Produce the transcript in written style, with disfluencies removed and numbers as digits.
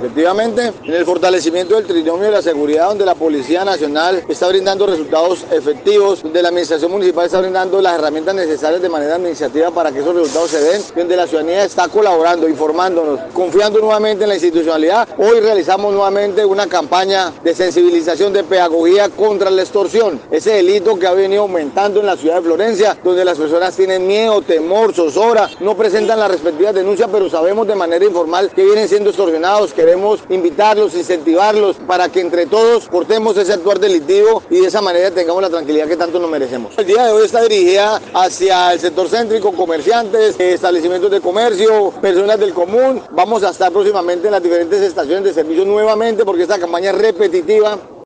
Efectivamente, en el fortalecimiento del trinomio de la seguridad, donde la Policía Nacional está brindando resultados efectivos, donde la Administración Municipal está brindando las herramientas necesarias de manera administrativa para que esos resultados se den, donde la ciudadanía está colaborando, informándonos, confiando nuevamente en la institucionalidad. Hoy realizamos nuevamente una campaña de sensibilización, de pedagogía contra la extorsión, ese delito que ha venido aumentando en la ciudad de Florencia, donde las personas tienen miedo, temor, zozobra, no presentan las respectivas denuncias, pero sabemos de manera informal que vienen siendo extorsionados. Queremos invitarlos, incentivarlos para que entre todos cortemos ese actuar delictivo y de esa manera tengamos la tranquilidad que tanto nos merecemos. El día de hoy está dirigida hacia el sector céntrico, comerciantes, establecimientos de comercio, personas del común. Vamos a estar próximamente en las diferentes estaciones de servicio nuevamente porque esta campaña es repetitiva.